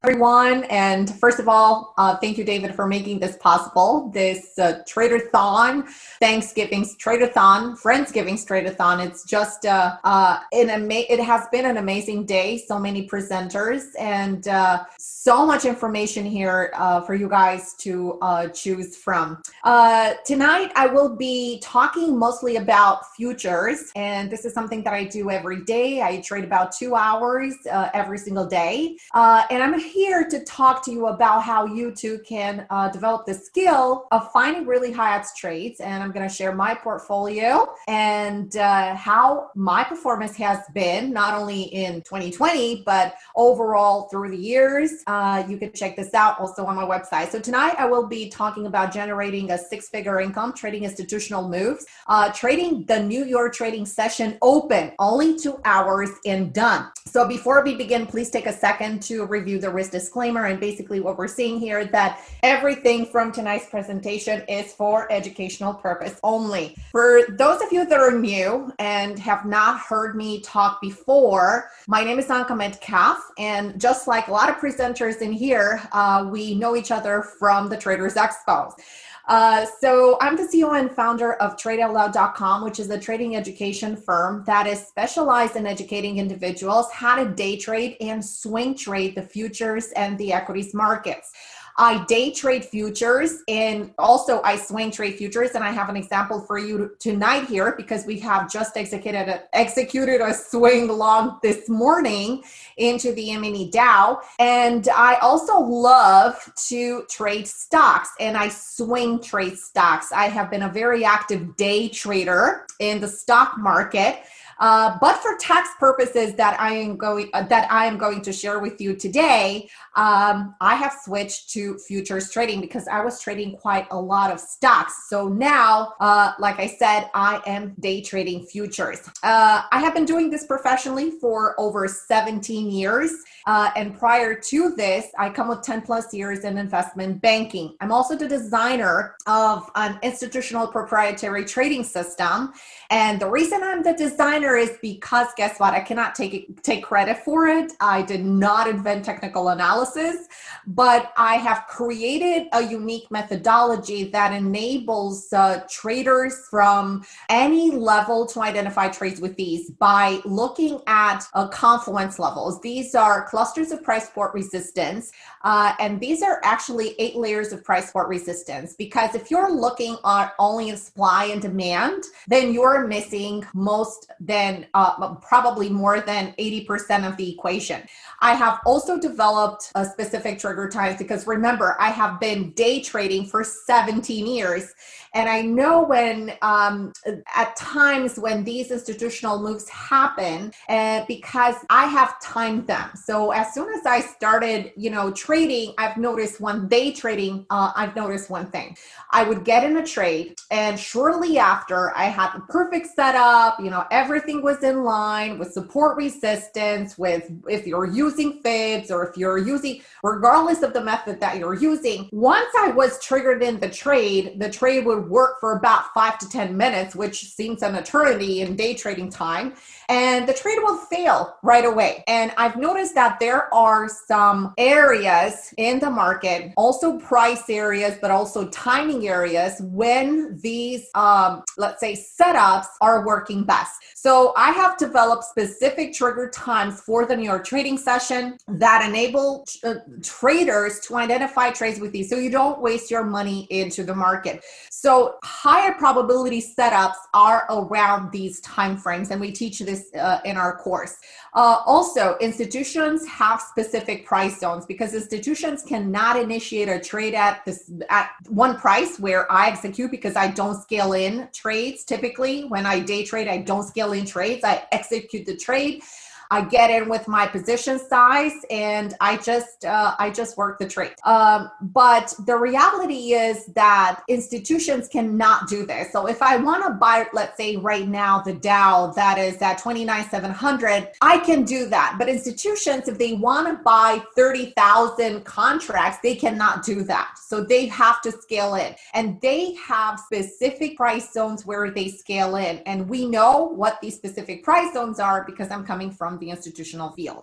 everyone. And first of all, thank you, David, for making this possible. This Trader-thon, Thanksgiving's Trader-thon, Friendsgiving's Trader-thon. It's just it has been an amazing day. So many presenters and so much information here for you guys to choose from. Tonight, I will be talking mostly about futures, and this is something that I do every day. I trade about 2 hours every single day, and I'm here to talk to you about how you too can develop the skill of finding really high odds trades. And I'm going to share my portfolio and how my performance has been not only in 2020 but overall through the years. You can check this out also on my website. So tonight I will be talking about generating a six-figure income, trading institutional moves, trading the New York trading session open, only 2 hours and done. So before we begin, please take a second to review the risk disclaimer. And basically what we're seeing here is that everything from tonight's presentation is for educational purpose only. For those of you that are new and have not heard me talk before, my name is Anka Metcalf, and just like a lot of presenters in here, we know each other from the Traders Expo. So I'm the CEO and founder of TradeOutLoud.com, which is a trading education firm that is specialized in educating individuals how to day trade and swing trade the futures and the equities markets. I day trade futures and also I swing trade futures. And I have an example for you tonight here because we have just executed a swing long this morning into the mini Dow. And I also love to trade stocks and I swing trade stocks. I have been a very active day trader in the stock market. But for tax purposes that I am going to share with you today, I have switched to futures trading because I was trading quite a lot of stocks. So now, like I said, I am day trading futures. I have been doing this professionally for over 17 years. And prior to this, I come with 10 plus years in investment banking. I'm also the designer of an institutional proprietary trading system. And the reason I'm the designer is because guess what? I cannot take credit for it. I did not invent technical analysis, but I have created a unique methodology that enables traders from any level to identify trades with ease by looking at confluence levels. These are clusters of price support resistance, and these are actually 8 layers of price support resistance, because if you're looking at only supply and demand, then you're missing probably more than 80% of the equation. I have also developed a specific trigger times because remember, I have been day trading for 17 years. And I know when at times when these institutional moves happen, because I have timed them. So as soon as I started, trading, I've noticed I've noticed one thing. I would get in a trade, and shortly after, I had the perfect setup. Everything was in line with support resistance, with if you're using fibs or if you're using, regardless of the method that you're using. Once I was triggered in the trade would work for about 5 to 10 minutes, which seems an eternity in day trading time. And the trade will fail right away. And I've noticed that there are some areas in the market, also price areas, but also timing areas when these, let's say, setups are working best. So I have developed specific trigger times for the New York trading session that enable traders to identify trades with these so you don't waste your money into the market. So higher probability setups are around these timeframes, and we teach this in our course. Also, institutions have specific price zones because institutions cannot initiate a trade at one price where I execute because I don't scale in trades. Typically, when I day trade, I don't scale in trades. I execute the trade. I get in with my position size and I just work the trade. But the reality is that institutions cannot do this. So if I want to buy, let's say right now, the Dow that is at 29,700, I can do that. But institutions, if they want to buy 30,000 contracts, they cannot do that. So they have to scale in, and they have specific price zones where they scale in. And we know what these specific price zones are because I'm coming from the institutional field.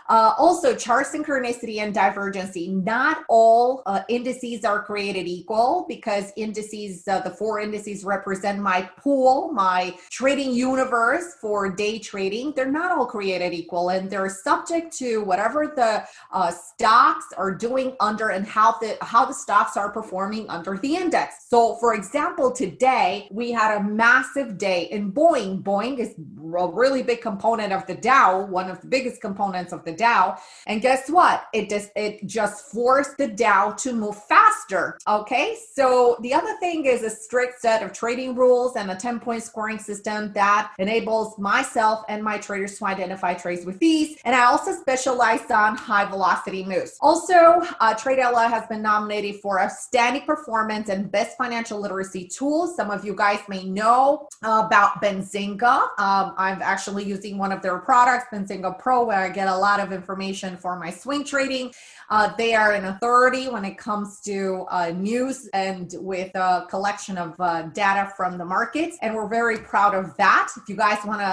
Also, chart synchronicity and divergency. Not all indices are created equal, because indices, the 4 indices represent my pool, my trading universe for day trading. They're not all created equal, and they're subject to whatever the stocks are doing under, and how the stocks are performing under the index. So for example, today we had a massive day in Boeing. Boeing is a really big component of the Dow, one of the biggest components of the Dow. And guess what? It just forced the Dow to move faster. Okay. So the other thing is a strict set of trading rules and a 10-point scoring system that enables myself and my traders to identify trades with ease. And I also specialize on high velocity moves. Also, Trade Out Loud has been nominated for outstanding performance and best financial literacy tools. Some of you guys may know about Benzinga. I'm actually using one of their products, Benzinga Pro, where I get a lot of information for my swing trading. They are an authority when it comes to news and with a collection of data from the markets. And we're very proud of that. If you guys want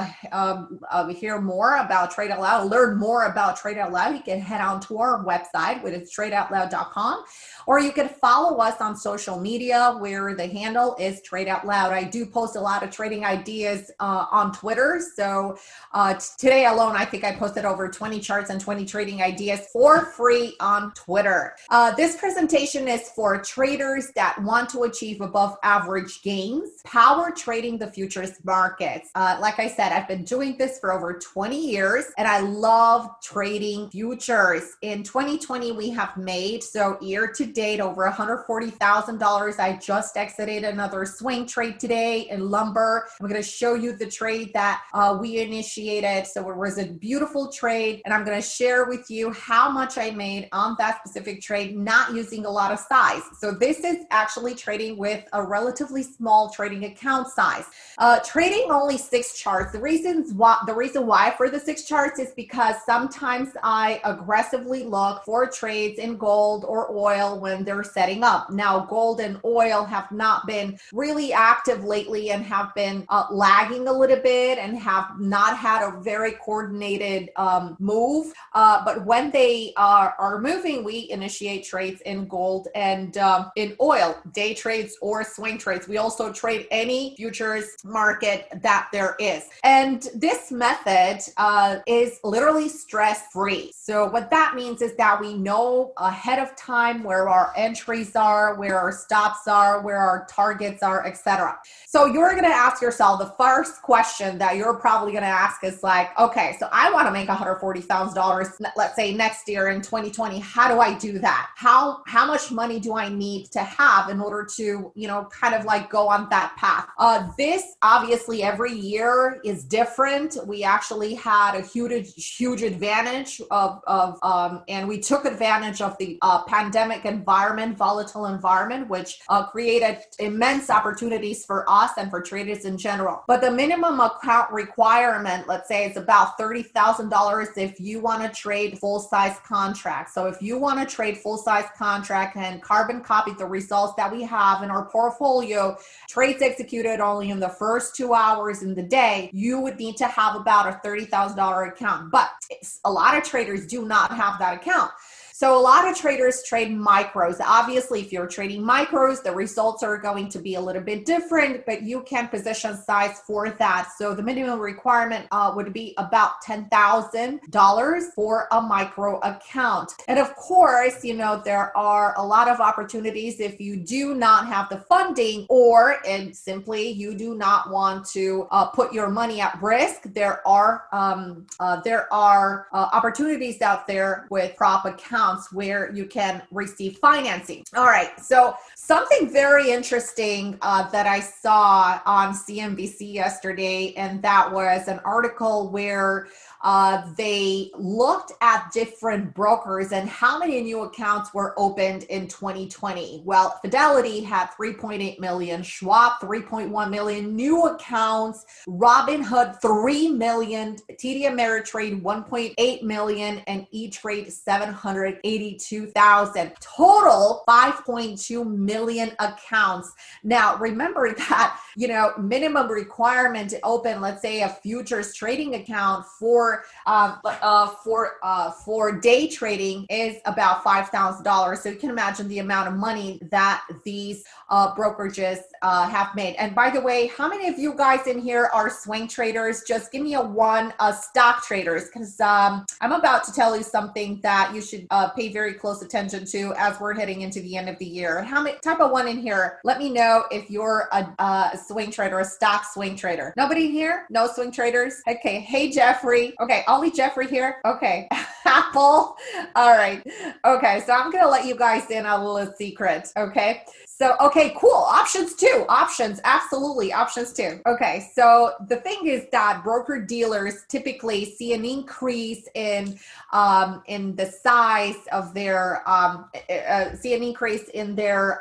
to hear more about Trade Out Loud, learn more about Trade Out Loud, you can head on to our website, which is tradeoutloud.com. Or you can follow us on social media, where the handle is Trade Out Loud. I do post a lot of trading ideas on Twitter. So today alone, I think I posted over 20 charts and 20 trading ideas for free on Twitter. This presentation is for traders that want to achieve above average gains, power trading the futures markets. Like I said, I've been doing this for over 20 years, and I love trading futures. In 2020, we have made, so year to date, over $140,000. I just exited another swing trade today in lumber. I'm going to show you the trade that we initiated. So it was a beautiful trade, and I'm going to share with you how much I made on that specific trade, not using a lot of size. So this is actually trading with a relatively small trading account size. Trading only 6 charts. The reason why for the 6 charts is because sometimes I aggressively look for trades in gold or oil when they're setting up. Now, gold and oil have not been really active lately and have been lagging a little bit and have not had a very coordinated move. But when they are moving, we initiate trades in gold and in oil, day trades or swing trades. We also trade any futures market that there is. And this method is literally stress-free. So what that means is that we know ahead of time where our entries are, where our stops are, where our targets are, etc. So you're going to ask yourself, the first question that you're probably going to ask is like, okay, so I want to make $140,000, let's say next year in 2020. How do I do that? How much money do I need to have in order to, kind of like go on that path? This obviously every year is different. We actually had a huge advantage and we took advantage of the pandemic environment, volatile environment, which created immense opportunities for us and for traders in general. But the minimum account requirement, let's say, it's about $30,000 if you want to trade full-size contracts. So if you want to trade full-size contract and carbon copy the results that we have in our portfolio, trades executed only in the first 2 hours in the day, you would need to have about a $30,000 account. But a lot of traders do not have that account. So a lot of traders trade micros. Obviously, if you're trading micros, the results are going to be a little bit different, but you can position size for that. So the minimum requirement would be about $10,000 for a micro account. And of course, there are a lot of opportunities if you do not have the funding and simply you do not want to put your money at risk. There are opportunities out there with prop accounts where you can receive financing. All right. So something very interesting that I saw on CNBC yesterday, and that was an article where they looked at different brokers and how many new accounts were opened in 2020. Well, Fidelity had 3.8 million, Schwab 3.1 million new accounts, Robinhood 3 million, TD Ameritrade 1.8 million, and E-Trade 782,000. Total 5.2 million accounts. Now, remember that, minimum requirement to open, let's say, a futures trading account for for day trading is about $5,000. So you can imagine the amount of money that these brokerages have made. And by the way, how many of you guys in here are swing traders? Just give me a one. Stock traders, because I'm about to tell you something that you should pay very close attention to as we're heading into the end of the year. How many type of one in here? Let me know if you're a swing trader, a stock swing trader. Nobody here? No swing traders? Okay. Hey, Jeffrey. Okay. Only Jeffrey here. Okay. Apple. All right. Okay. So I'm going to let you guys in on a little secret. Okay. So, okay, cool. Options too. Options. Absolutely. Options too. Okay. So the thing is that broker dealers typically see an increase in the size of their, see an increase in their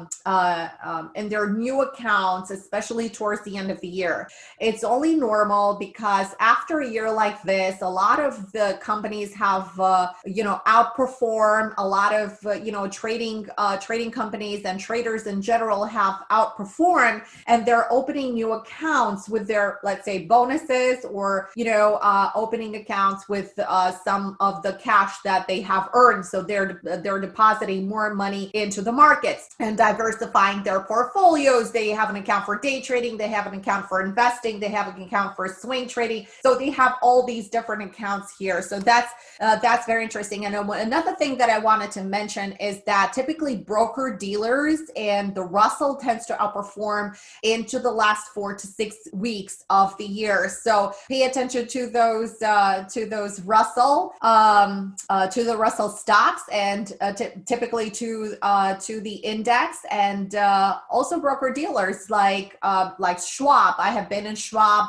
new accounts, especially towards the end of the year. It's only normal because after a year like this, a lot of the companies have, outperformed. A lot of, trading companies and traders in general have outperformed, and they're opening new accounts with their, let's say, bonuses, or, opening accounts with some of the cash that they have earned. So they're depositing more money into the markets and diversifying their portfolios. They have an account for day trading. They have an account for investing. They have an account for swing trading. So they have all these different accounts here. So that's very interesting. And another thing that I wanted to mention is that typically broker dealers and the Russell tends to outperform into the last 4 to 6 weeks of the year. So pay attention to those Russell to the Russell stocks, and typically to the index, and also broker dealers like Schwab. I have been in Schwab,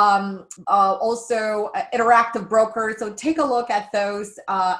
also Interactive Brokers. So take a look at those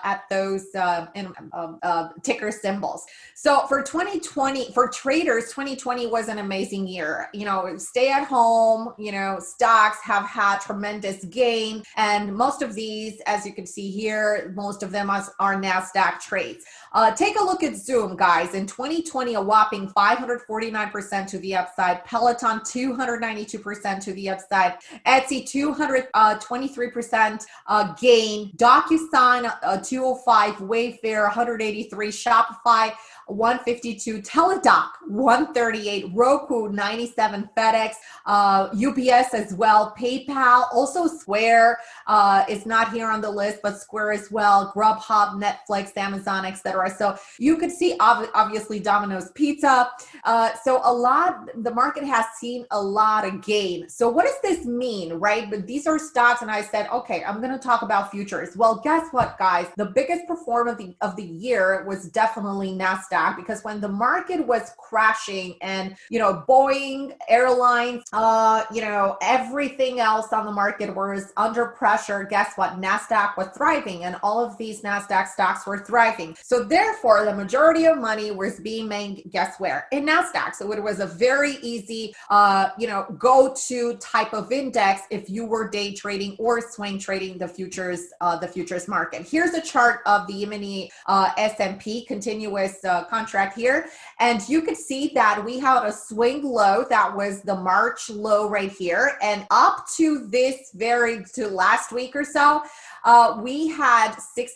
ticker symbols. So for 2020, for traders, 2020 was an amazing year. Stay at home, stocks have had tremendous gain. And most of these, as you can see here, most of them are NASDAQ trades. Take a look at Zoom, guys. In 2020, a whopping 549% to the upside. Peloton, 292% to the upside. Etsy, 223% gain. DocuSign, 205. Wayfair, 183. Shopify, 152. Teladoc, 138. Roku, 97. FedEx, UPS as well. PayPal, also Square is not here on the list, but Square as well. Grubhub, Netflix, Amazon, etc. So you could see obviously Domino's Pizza. So the market has seen a lot of gain. So what does this mean, right? But these are stocks, and I said, okay, I'm going to talk about futures. Well, guess what, guys? The biggest performer of the year was definitely NASDAQ, because when the market was crashing and, Boeing, airlines, everything else on the market was under pressure, guess what? NASDAQ was thriving, and all of these NASDAQ stocks were thriving. So therefore, the majority of money was being made, guess where? In NASDAQ. So it was a very easy, go-to type of index if you were day trading or swing trading the futures market. Here's a chart of the E-mini S&P continuous contract here, and you could see that we had a swing low that was the March low right here, and up to last week or so, we had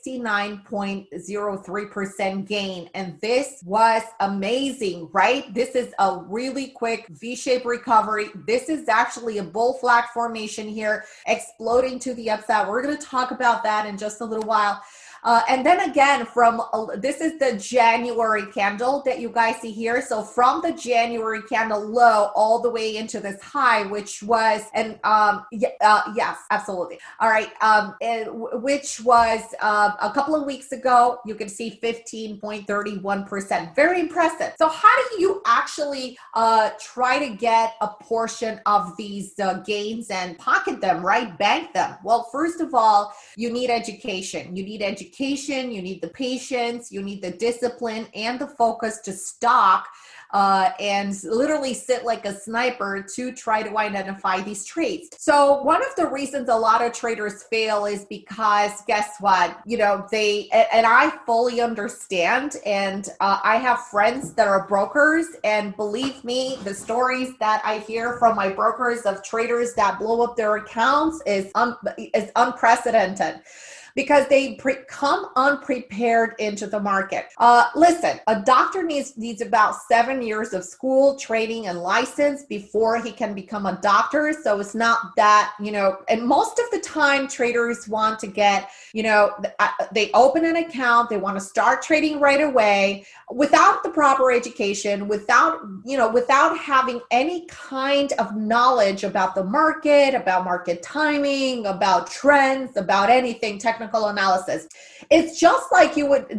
69.03% gain, and this was amazing, right? This is a really quick V-shaped recovery. This is actually a bull flag formation here, exploding to the upside. We're going to talk about that in just a little while. And then again, this is the January candle that you guys see here. So from the January candle low all the way into this high, which was, yes, absolutely. All right. Which was a couple of weeks ago, you can see 15.31%. Very impressive. So how do you actually try to get a portion of these gains and pocket them, right? Bank them. Well, first of all, you need education. You need education education, you need the patience, you need the discipline and the focus to stock and literally sit like a sniper to try to identify these trades. So one of the reasons a lot of traders fail is because guess what? And I fully understand. And I have friends that are brokers, and believe me, the stories that I hear from my brokers of traders that blow up their accounts is unprecedented, because they come unprepared into the market. Listen, a doctor needs about 7 years of school, training, and license before he can become a doctor. So it's not that, and most of the time traders want to get, they open an account, they want to start trading right away without the proper education, without having any kind of knowledge about the market, about market timing, about trends, about anything technical analysis. It's just like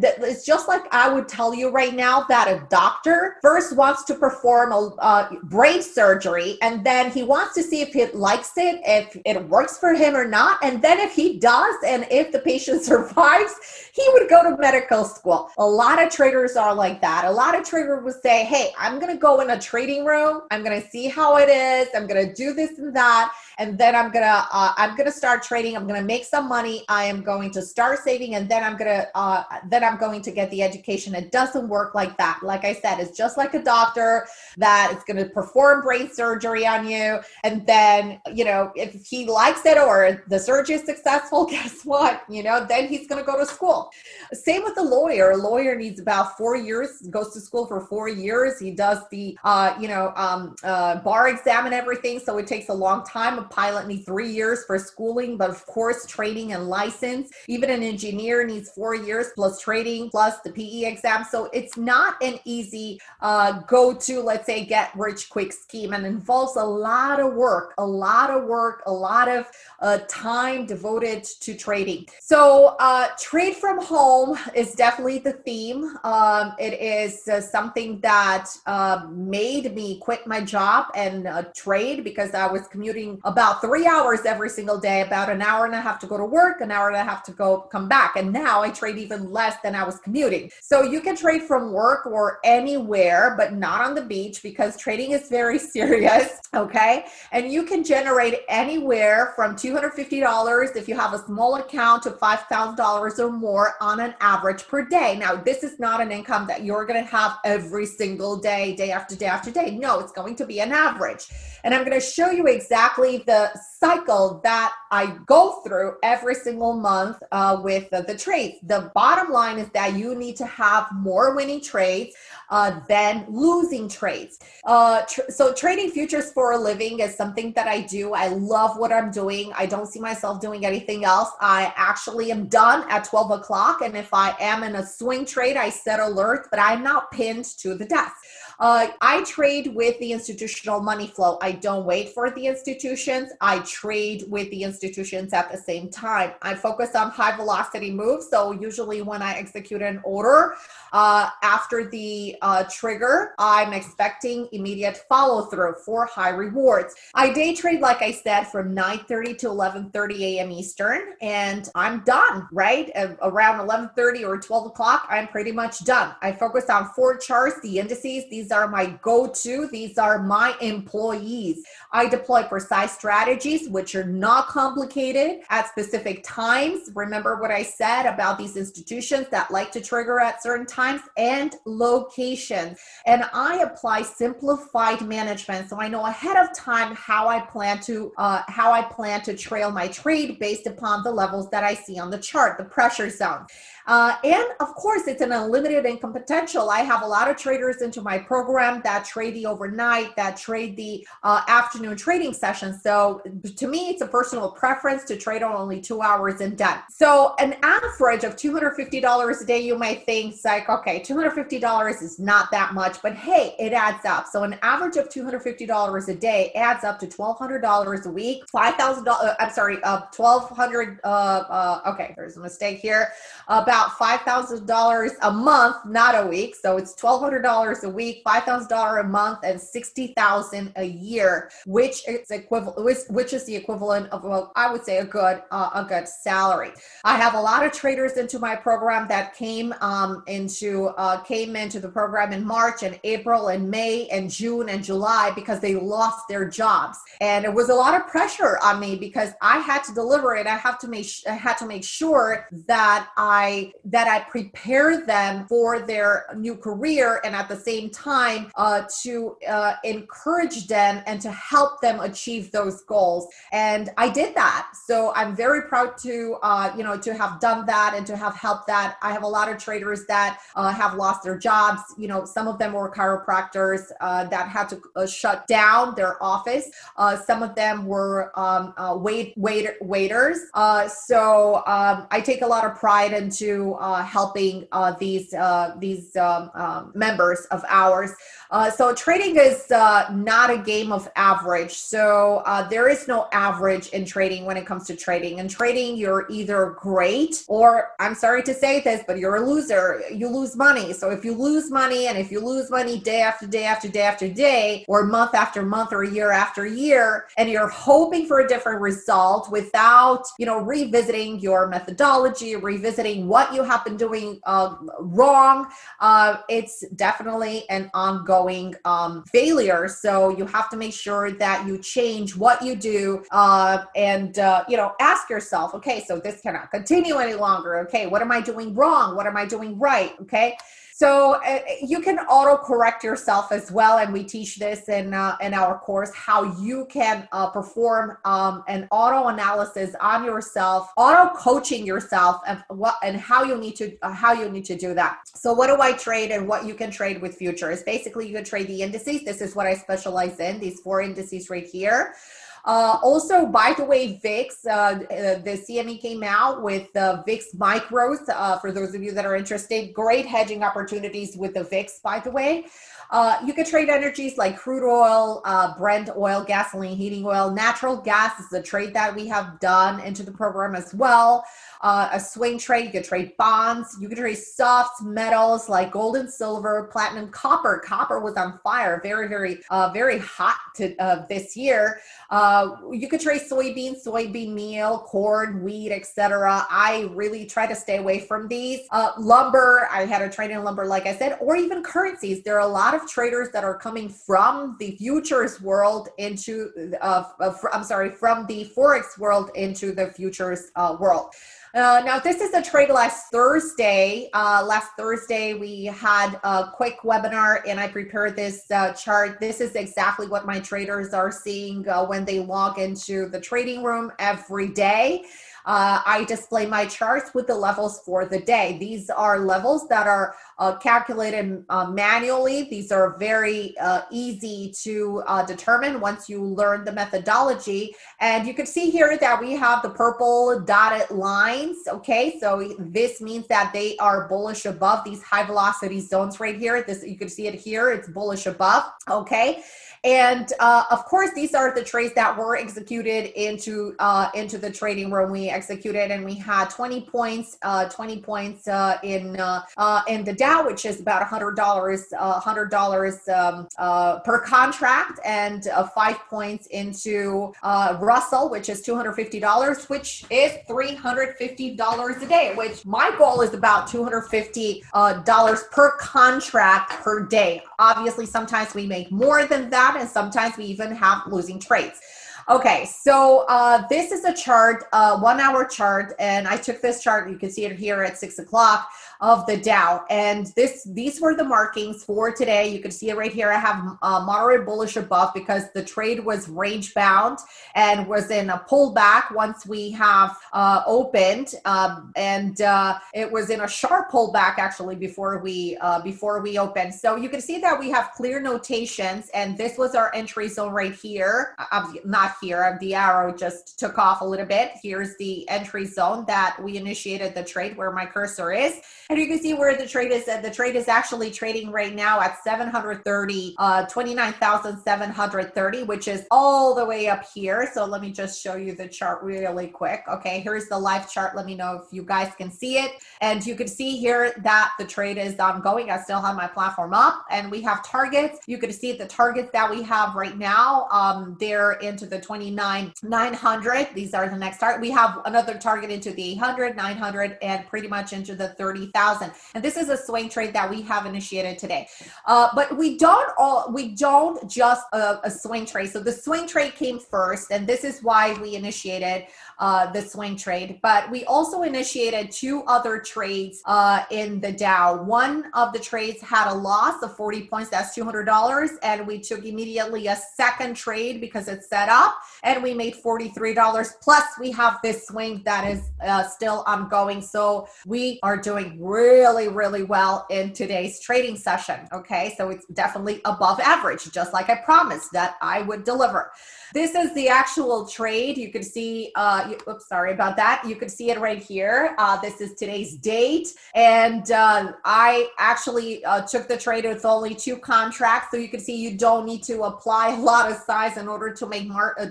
I would tell you right now that a doctor first wants to perform a brain surgery, and then he wants to see if he likes it, if it works for him or not. And then if he does, and if the patient survives, he would go to medical school. A lot of traders are like that. A lot of traders would say, hey, I'm going to go in a trading room. I'm going to see how it is. I'm going to do this and that. And then I'm going to start trading. I'm going to make some money. I am going to start saving. And then I'm going to get the education. It doesn't work like that. Like I said, it's just like a doctor that is going to perform brain surgery on you. And then, if he likes it or the surgery is successful, guess what? Then he's going to go to school. Same with the lawyer. A lawyer needs about 4 years, goes to school for 4 years. He does the, bar exam and everything. So it takes a long time. A pilot needs 3 years for schooling, but of course, training and license. Even an engineer needs 4 years plus training, plus the PE exam. So it's not an easy go-to, let's say, get rich quick scheme, and involves a lot of work, a lot of time devoted to trading. So trade from home is definitely the theme. It is something that made me quit my job and trade, because I was commuting about 3 hours every single day, about an hour and a half to go to work, an hour and a half to come back. And now I trade even less than I was commuting. So you can trade from work or anywhere, but not on the beach, because trading is very serious. Okay. And you can generate anywhere from $250 if you have a small account to $5,000 or more on an average per day. Now, this is not an income that you're going to have every single day, day after day after day. No, it's going to be an average. And I'm going to show you exactly the cycle that I go through every single month with the trades. The bottom line is that you need to have more winning trades than losing trades. So trading futures for a living is something that I do. I love what I'm doing. I don't see myself doing anything else. I actually am done at 12 o'clock. And if I am in a swing trade, I set alerts, but I'm not pinned to the desk. I trade with the institutional money flow. I don't wait for the institutions. I trade with the institutions at the same time. I focus on high velocity moves. So usually when I execute an order, after the trigger, I'm expecting immediate follow through for high rewards. I day trade, like I said, from 9:30 to 11:30 a.m. Eastern, and I'm done, right? Around 11:30 or 12 o'clock, I'm pretty much done. I focus on 4 charts, the indices. These are my go-to. These are my employees. I deploy precise strategies, which are not complicated, at specific times. Remember what I said about these institutions that like to trigger at certain times, and locations. And I apply simplified management, so I know ahead of time how I plan to trail my trade based upon the levels that I see on the chart, the pressure zone. And of course, it's an unlimited income potential. I have a lot of traders into my program that trade the overnight, that trade the afternoon trading sessions. So to me, it's a personal preference to trade on only 2 hours and done. So an average of $250 a day, you might think it's like, okay, $250 is not that much, but hey, it adds up. So an average of $250 a day adds up to $1,200 a week, $5,000, I'm sorry, $1,200, okay, there's a mistake here, about $5,000 a month, not a week. So it's $1,200 a week, $5,000 a month and $60,000 a year, which is the equivalent of, well, I would say a good salary. I have a lot of traders into my program that came into the program in March and April and May and June and July because they lost their jobs, and it was a lot of pressure on me because I had to deliver it. I had to make sure that I prepare them for their new career, and at the same time to encourage them and to help them achieve those goals. And I did that. So I'm very proud to have done that and to have helped that. I have a lot of traders that have lost their jobs. Some of them were chiropractors that had to shut down their office. Some of them were waiters. So I take a lot of pride into helping these members of ours. So trading is not a game of average. So there is no average in trading when it comes to trading. In trading, you're either great or, I'm sorry to say this, but you're a loser. You lose money. So if you lose money, and if you lose money day after day after day after day, or month after month, or year after year, and you're hoping for a different result without, revisiting your methodology, revisiting what you have been doing wrong, it's definitely an ongoing failure. So you have to make sure that you change what you do and ask yourself, okay, so this cannot continue any longer. Okay, what am I doing wrong? What am I doing right? Okay. So you can auto-correct yourself as well, and we teach this in our course, how you can perform an auto-analysis on yourself, auto-coaching yourself, and how you need to do that. So what do I trade and what you can trade with futures? Basically, you can trade the indices. This is what I specialize in, these 4 indices right here. Also, by the way, VIX, the CME came out with VIX micros. For those of you that are interested, great hedging opportunities with the VIX, by the way. You can trade energies like crude oil, Brent oil, gasoline, heating oil. Natural gas is a trade that we have done into the program as well. A swing trade, you can trade bonds, you can trade softs, metals like gold and silver, platinum, copper. Copper was on fire, very, very, very hot this year. You could trade soybean meal, corn, wheat, etc. I really try to stay away from these. Lumber, I had a trade in lumber, like I said, or even currencies. There are a lot of traders that are coming from the futures world into, from the Forex world into the futures world. Now, this is a trade last Thursday. Last Thursday, we had a quick webinar and I prepared this chart. This is exactly what my traders are seeing when they log into the trading room every day. I display my charts with the levels for the day. These are levels that are calculated manually. These are very easy to determine once you learn the methodology. And you can see here that we have the purple dotted lines. Okay, so this means that they are bullish above these high velocity zones right here. This, you can see it here. It's bullish above. Okay. And of course, these are the trades that were executed into the trading room. We executed, and we had 20 points in the Dow, which is about $100 per contract, and 5 points into Russell, which is $250, which is $350 a day. Which my goal is about $250 per contract per day. Obviously, sometimes we make more than that, and sometimes we even have losing trades. Okay, so this is a chart, 1 hour chart, and I took this chart, you can see it here at 6 o'clock, of the Dow, and these were the markings for today. You can see it right here. I have moderate bullish above because the trade was range bound and was in a pullback once we have opened, and it was in a sharp pullback actually before we opened. So you can see that we have clear notations, and this was our entry zone right here. Not here, the arrow just took off a little bit. Here's the entry zone that we initiated the trade, where my cursor is. And you can see where the trade is. The trade is actually trading right now at 730, 29,730, which is all the way up here. So let me just show you the chart really quick. Okay, here's the live chart. Let me know if you guys can see it. And you can see here that the trade is ongoing. I still have my platform up, and we have targets. You can see the targets that we have right now. They're into the 29,900. These are the next target. We have another target into the 800, 900, and pretty much into the 30,000. And this is a swing trade that we have initiated today. But we don't just a swing trade. So the swing trade came first, and this is why we initiated the swing trade. But we also initiated two other trades in the Dow. One of the trades had a loss of 40 points. That's $200. And we took immediately a second trade because it's set up, and we made $43. Plus we have this swing that is still ongoing. So we are doing really, really well in today's trading session. Okay, so it's definitely above average, just like I promised that I would deliver. This is the actual trade. You can see, oops, sorry about that. You can see it right here. This is today's date. And I actually took the trade with only two contracts. So you can see you don't need to apply a lot of size in order to make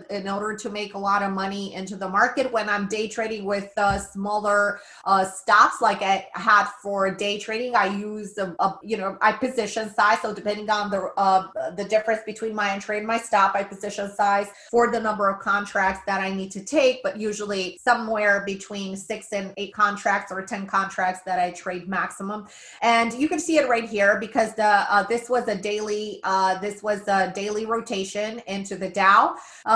a lot of money into the market. When I'm day trading with smaller stops like I had for day trading, I use I position size. So depending on the difference between my entry and my stop, I position size for the number of contracts that I need to take, but usually somewhere between 6 and 8 contracts or 10 contracts that I trade maximum. And you can see it right here because this was a daily rotation into the Dow.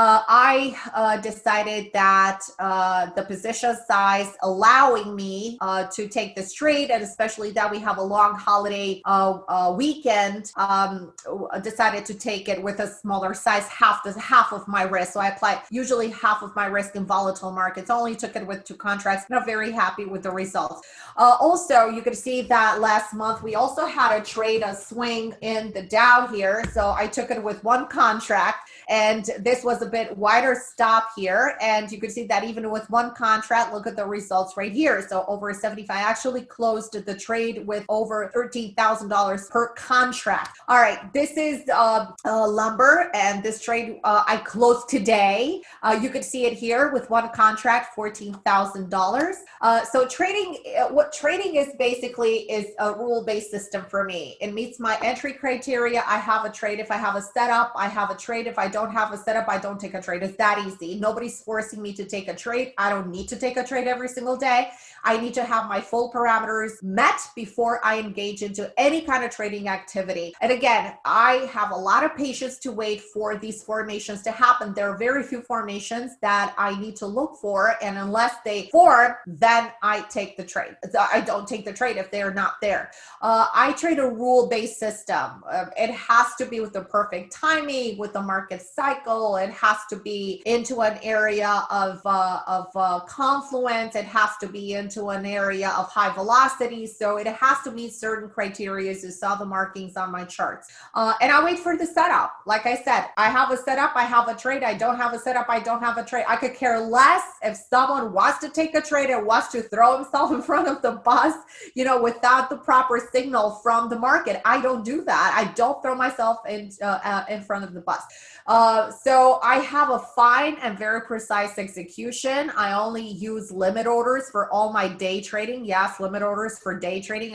I decided that the position size allowing me to take this trade, and especially that we have a long holiday weekend, decided to take it with a smaller size, half of my risk. So I applied usually half of my risk in volatile markets. Only took it with 2 contracts, and I'm very happy with the results. Also, you can see that last month we also had a swing in the Dow here. So I took it with 1 contract, and this was a bit wider stop here. And you can see that even with 1 contract, look at the results right here. So over 75, I actually closed the trade with over $13,000 per contract. All right, this is lumber, and this trade I closed today. You could see it here with 1 contract, $14,000. So trading, what trading is basically is a rule-based system for me. It meets my entry criteria. I have a trade. If I have a setup, I have a trade. If I don't have a setup, I don't take a trade. It's that easy. Nobody's forcing me to take a trade. I don't need to take a trade every single day. I need to have my full parameters met before I engage into any kind of trading activity. And again, I have a lot of patience to wait for these formations to happen. There are very few formations that I need to look for, and unless they form, then I take the trade. I don't take the trade if they're not there. I trade a rule-based system. It has to be with the perfect timing, with the market cycle. It has to be into an area of confluence. It has to be into an area of high velocity. So it has to meet certain criteria. You saw the markings on my charts. And I wait for the setup. Like I said, I have a setup, I have a trade. I don't have a setup, I don't have a trade. I could care less if someone wants to take a trade and wants to throw himself in front of the bus, without the proper signal from the market. I don't do that. I don't throw myself in front of the bus. So I have a fine and very precise execution. I only use limit orders for all my day trading. Yes, limit orders for day trading.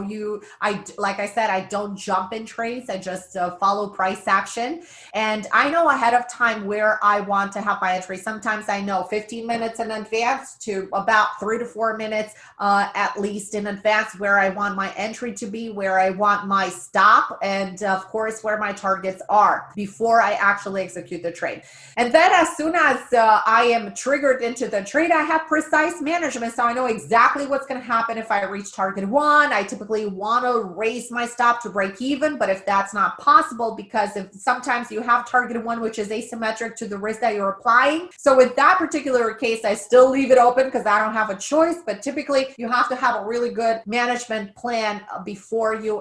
Like I said, I don't jump in trades. I just follow price action. And I know ahead of time where I want to have my entry. Sometimes I know 15 minutes in advance to about 3 to 4 minutes at least in advance where I want my entry to be, where I want my stop, and of course where my targets are before I actually execute the trade. And then as soon as I am triggered into the trade, I have precise management. So I know exactly what's going to happen if I reach target 1. I typically want to raise my stop to break even, but if that's not possible, because if sometimes you have target 1, which is asymmetric to the risk that you're applying. So with that particular case, I still leave it open because I don't have a choice, but typically you have to have a really good management plan before you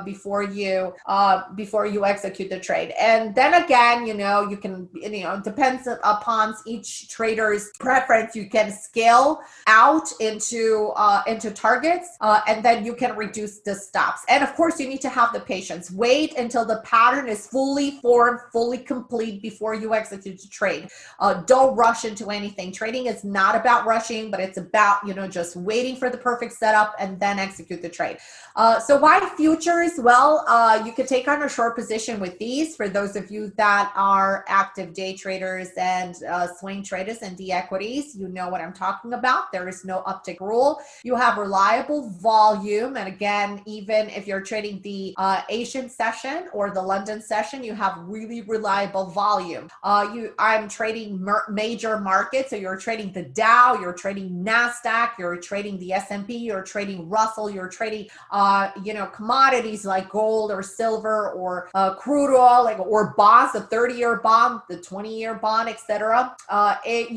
execute the trade. And then again, you can, depends upon each trader's preference. You can scale out into target targets, and then you can reduce the stops. And of course, you need to have the patience. Wait until the pattern is fully formed, fully complete before you execute the trade. Don't rush into anything. Trading is not about rushing, but it's about, just waiting for the perfect setup and then execute the trade. So why futures? Well, you could take on a short position with these for those of you that are active day traders and swing traders and D equities. You know what I'm talking about. There is no uptick rule. You have reliable volume. And again, even if you're trading the Asian session or the London session, you have really reliable volume. I'm trading major markets. So you're trading the Dow, you're trading NASDAQ, you're trading the S&P, you're trading Russell, you're trading commodities like gold or silver or crude oil, or bonds, the 30-year bond, the 20-year bond, etc. It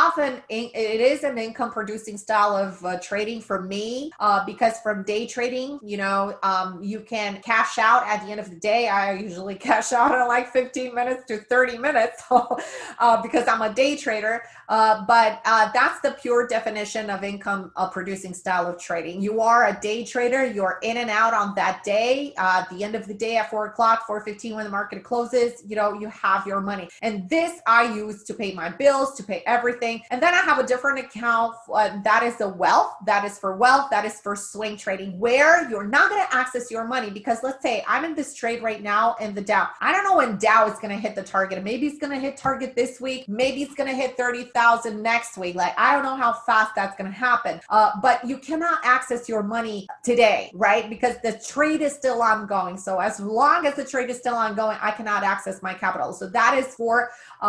is an income producing style of trading for me, because from day trading, you can cash out at the end of the day. I usually cash out in like 15 minutes to 30 minutes because I'm a day trader. But that's the pure definition of income producing style of trading. You are a day trader. You're in and out on that day. At the end of the day at 4 o'clock, 4:15 when the market closes, you have your money. And this I use to pay my bills, to pay everything. And then I have a different account that is wealth. That is for wealth. That is for swing trading, where you're not going to access your money. Because let's say I'm in this trade right now in the Dow. I don't know when Dow is going to hit the target. Maybe it's going to hit target this week. Maybe it's going to hit 30,000 next week. I don't know how fast that's going to happen. But you cannot access your money today, right? Because the trade is still ongoing. So as long as the trade is still ongoing, I cannot access my capital. So that is for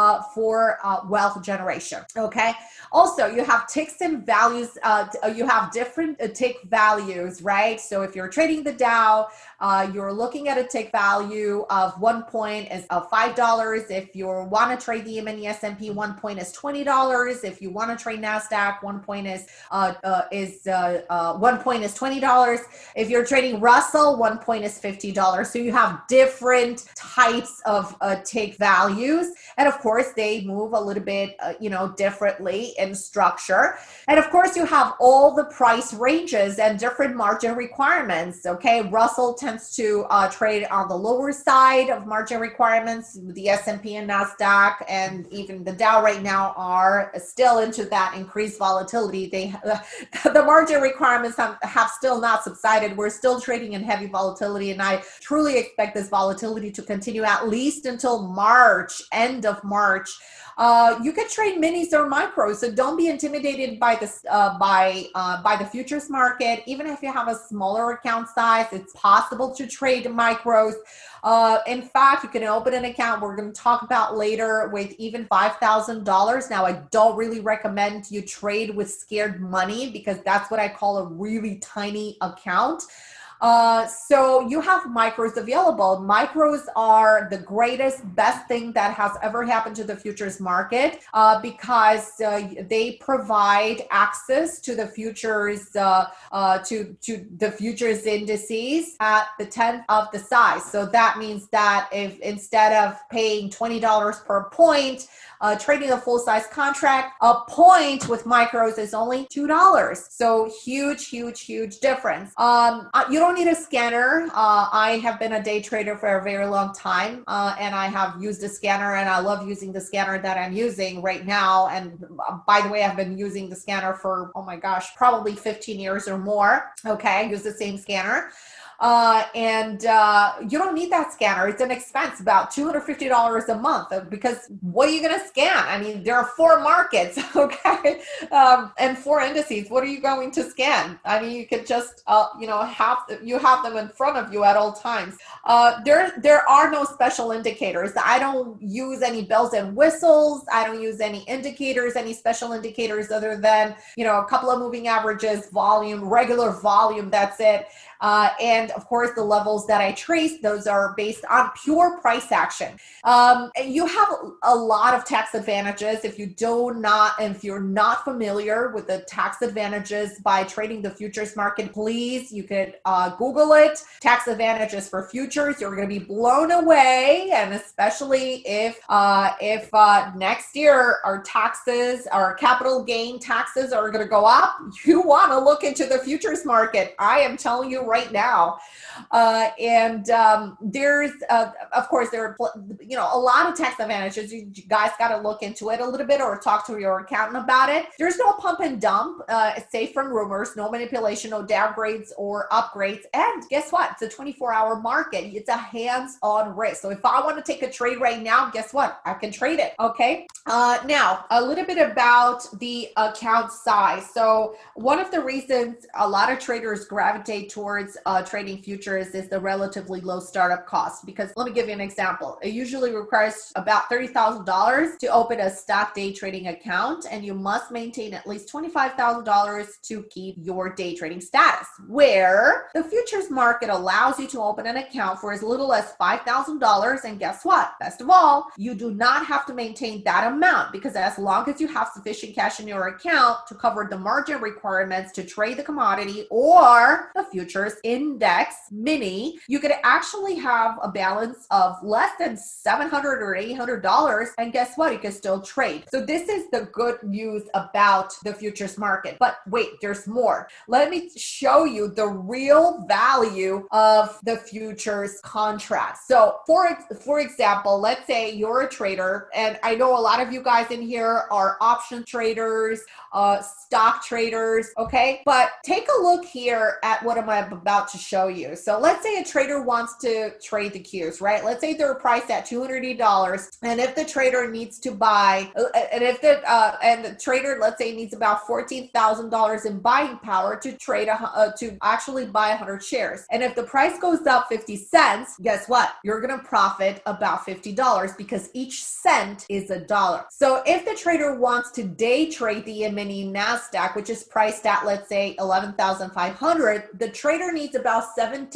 wealth generation. Okay. Also, you have ticks and values. You have different tick values, right? So if you're trading the Dow, you're looking at a tick value of 1 point is $5. If you want to trade the E-mini S&P, 1 point is $20. If you want to trade NASDAQ, 1 point is 1 point is $20. If you're trading Russell, 1 point is $50. So you have different types of tick values, and of course they move a little bit, differently in structure. And of course you have all the price ranges and different margin requirements. Okay, Russell tends to trade on the lower side of margin requirements. The S&P and NASDAQ and even the Dow right now are still into that increased volatility. The margin requirements have still not subsided. We're still trading in heavy volatility, and I truly expect this volatility to continue at least until March, end of March. You can trade minis or micros, so don't be intimidated by this by the futures market. Even if you have a smaller account size, it's possible to trade micros. In fact, you can open an account we're going to talk about later with even $5,000. Now, I don't really recommend you trade with scared money, because that's what I call a really tiny account. So you have micros available. Micros are the best thing that has ever happened to the futures market, because they provide access to the futures, to the futures indices at the 10th of the size. So that means that if instead of paying $20 per point, trading a full-size contract, a point with micros is only $2. So huge difference. You don't need a scanner. I have been a day trader for a very long time, and I have used a scanner, and I love using the scanner that I'm using right now. And by the way, I've been using the scanner for, oh my gosh, probably 15 years or more. Okay, I use the same scanner. And you don't need that scanner. It's an expense, about $250 a month, because what are you going to scan? I mean, there are 4 markets, okay, and 4 indices. What are you going to scan? I mean, you could just, have them in front of you at all times. There are no special indicators. I don't use any bells and whistles. I don't use any indicators, any special indicators other than, a couple of moving averages, volume, regular volume. That's it. And of course, the levels that I trace, those are based on pure price action. And you have a lot of tax advantages if you're not familiar with the tax advantages by trading the futures market. Please, you could Google it. Tax advantages for futures. futures, you're going to be blown away. And especially if next year our taxes, our capital gain taxes are going to go up, you want to look into the futures market. I am telling you right now. There's, of course, there are, a lot of tax advantages. You guys got to look into it a little bit or talk to your accountant about it. There's no pump and dump, safe from rumors, no manipulation, no downgrades or upgrades. And guess what? It's a 24-hour market. It's a hands-on risk. So if I want to take a trade right now, guess what? I can trade it. Okay. Now, a little bit about the account size. So one of the reasons a lot of traders gravitate towards trading futures is the relatively low startup cost. Because let me give you an example. It usually requires about $30,000 to open a stock day trading account, and you must maintain at least $25,000 to keep your day trading status, where the futures market allows you to open an account for as little as $5,000. And guess what? Best of all, you do not have to maintain that amount, because as long as you have sufficient cash in your account to cover the margin requirements to trade the commodity or the futures index mini, you could actually have a balance of less than $700 or $800. And guess what? You can still trade. So this is the good news about the futures market. But wait, there's more. Let me show you the real value of the futures contract. So for example, let's say you're a trader, and I know a lot of you guys in here are option traders, stock traders, okay? But take a look here at what I'm about to show you. So let's say a trader wants to trade the Qs, right? Let's say they're priced at $280, and if the trader needs to buy, and the trader, let's say, needs about $14,000 in buying power to trade to actually buy 100 shares. And if the price goes up 50 cents, guess what? You're going to profit about $50, because each cent is a dollar. So if the trader wants to day trade the mini NASDAQ, which is priced at, let's say, 11,500, the trader needs about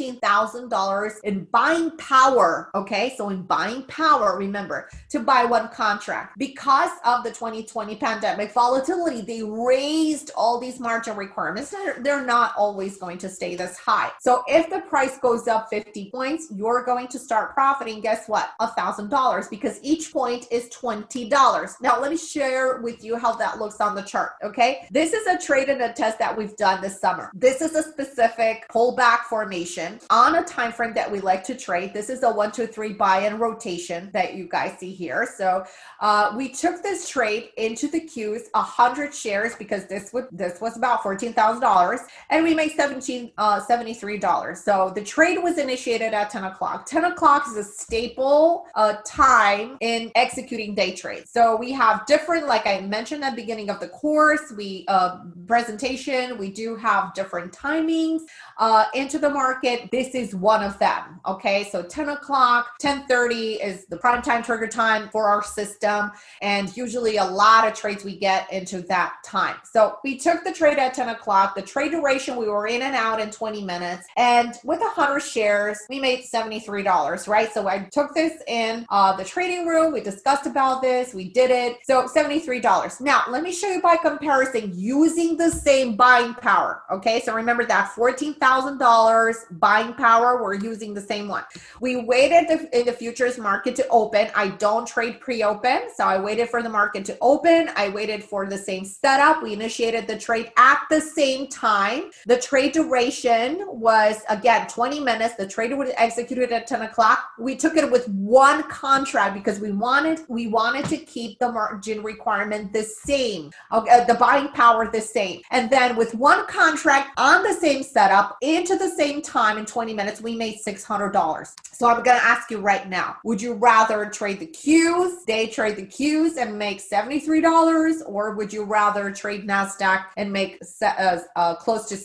$17,000 in buying power. Okay, so in buying power, remember, to buy one contract. Because of the 2020 pandemic volatility, they raised all these margin requirements. They're not always going to stay this high. So if the price goes up 50 points, you're going to start profiting, guess what? $1,000, because each point is $20. Now, let me share with you how that looks on the chart, okay? This is a trade and a test that we've done this summer. This is a specific pullback formation on a time frame that we like to trade. This is a 1, 2, 3 buy and rotation that you guys see here. So we took this trade into the Qs, 100 shares, because this was about $14,000, and we made $73. So the trade was initiated at 10 o'clock. 10 o'clock is a staple time in executing day trades. So we have different, like I mentioned at the beginning of the course, presentation, we do have different timings into the market. This is one of them. Okay, so 10 o'clock, 10:30 is the prime time trigger time for our system, and usually a lot of trades we get into that time. So we took the trade at 10 o'clock. The trade duration, we were in and out in 20 minutes, and with 100 shares, we made $73, right? So I took this in the trading room. We discussed about this. We did it. So $73. Now, let me show you by comparison using the same buying power. Okay, so remember that $14,000 buying power, we're using the same one. We waited in the futures market to open. I don't trade pre-open, so I waited for the market to open. I waited for the same setup. We initiated the trade at the same time. The trade duration was, again, 20 minutes. The trade was executed at 10 o'clock. We took it with one contract because we wanted to keep the margin requirement the same, the buying power the same. And then with one contract on the same setup into the same time in 20 minutes, we made $600. So I'm going to ask you right now, would you rather trade the Qs, day trade the Qs and make $73, or would you rather trade NASDAQ and make close to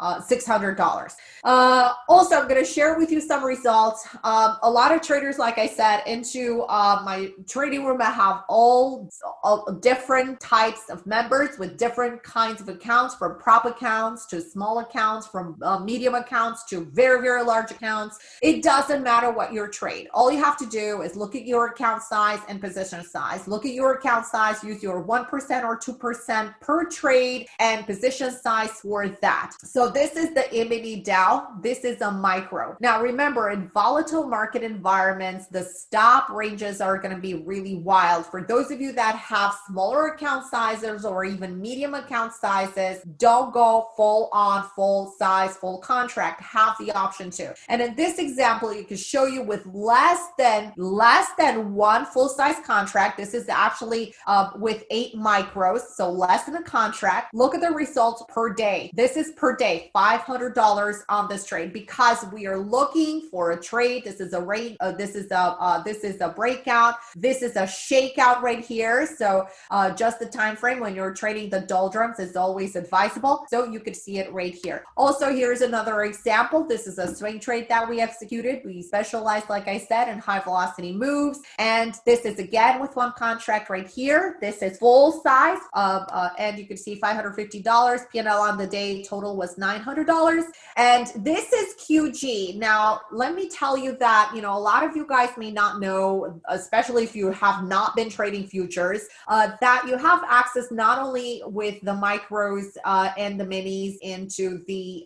$600? Also, I'm going to share with you some results. A lot of traders, like I said, into my trading room, I have all different types of members with different kinds of accounts, from prop accounts to small accounts, from medium accounts to very, very large accounts. It doesn't matter what your trade. All you have to do is look at your account size and position size. Look at your account size, use your 1% or 2% per trade and position size for that. So this is the mini Dow. This is a micro. Now remember, remember, in volatile market environments, the stop ranges are going to be really wild. For those of you that have smaller account sizes or even medium account sizes, don't go full on, full size, full contract. Have the option to. And in this example, you can show you with less than one full size contract. This is actually with 8 micros, so less than a contract. Look at the results per day. This is per day, $500 on this trade, because we are looking for a trade. This is a rate. This is a breakout. This is a shakeout right here. So just the time frame when you're trading the doldrums is always advisable. So you could see it right here. Also, here's another example. This is a swing trade that we executed. We specialize, like I said, in high velocity moves. And this is again with one contract right here. This is full size, and you can see $550. P&L on the day total was $900. And this is QG. Now, let me tell you that, a lot of you guys may not know, especially if you have not been trading futures, that you have access not only with the micros and the minis into the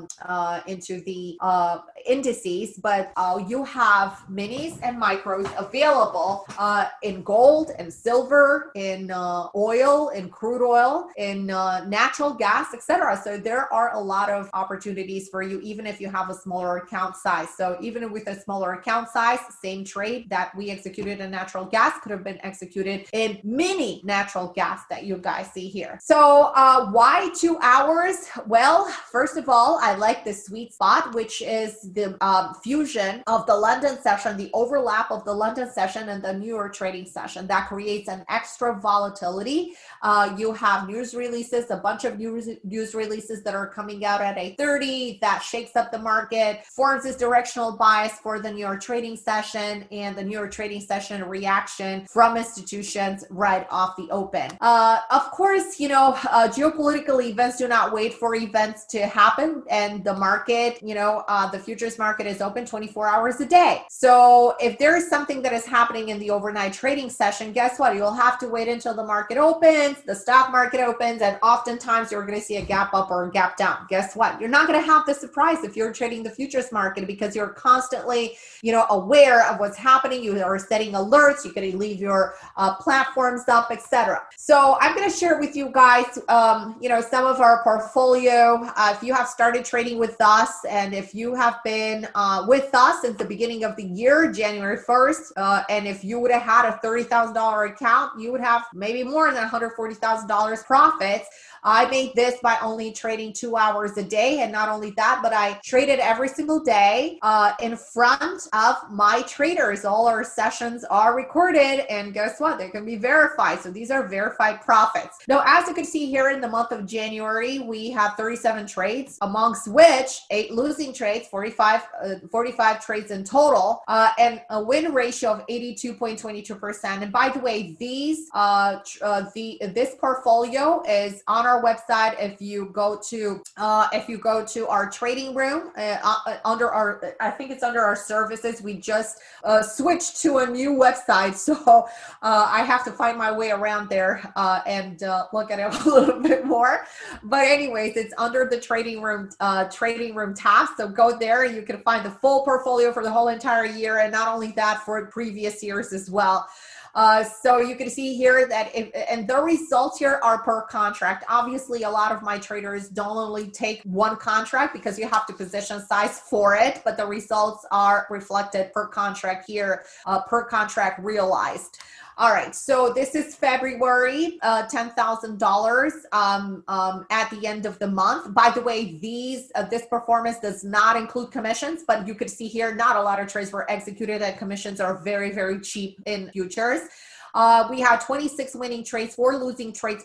indices, but you have minis and micros available in gold and silver, in oil, in crude oil, in natural gas, etc. So there are a lot of opportunities for you, even if you have a smaller account size. So even with a smaller account size, same trade that we executed in natural gas could have been executed in mini natural gas that you guys see here. So why 2 hours? Well, first of all, I like the sweet spot, which is the fusion of the London session, the overlap of the London session and the New York trading session. That creates an extra volatility. You have news releases, a bunch of news releases that are coming out at 8:30 that shakes up the market, forms this directional bias for the New York trading session, and the New York trading session reaction from institutions right off the open. Of course, geopolitical events do not wait for events to happen, and the market, the futures market is open 24 hours a day. So if there is something that is happening in the overnight trading session, guess what? You'll have to wait until the market opens, the stock market opens, and oftentimes you're going to see a gap up or a gap down. Guess what? You're not going to have the surprise if you're trading the futures market, because you're constantly, aware of what's happening. You are setting alerts. You can leave your platforms up, etc. So I'm going to share with you guys, some of our portfolio. If you have started trading with us, and if you have been with us since the beginning of the year, January 1st, and if you would have had a $30,000 account, you would have maybe more than $140,000 profits. I made this by only trading 2 hours a day. And not only that, but I traded every single day in front of my traders. All our sessions are recorded, and guess what? They can be verified. So these are verified profits. Now, as you can see here in the month of January, we have 37 trades, amongst which 8 losing trades, 45 trades in total, and a win ratio of 82.22%. And by the way, this portfolio is on our website. If you go to our trading room, I think it's under our services. We just switched to a new website, so I have to find my way around there and look at it a little bit more. But anyways, it's under the trading room tab. So go there and you can find the full portfolio for the whole entire year, and not only that, for previous years as well. So you can see here that and the results here are per contract. Obviously, a lot of my traders don't only take one contract because you have to position size for it, but the results are reflected per contract here, per contract realized. All right, so this is February, $10,000 at the end of the month. By the way, this performance does not include commissions, but you could see here, not a lot of trades were executed, and commissions are very, very cheap in futures. We had 26 winning trades, 4 losing trades,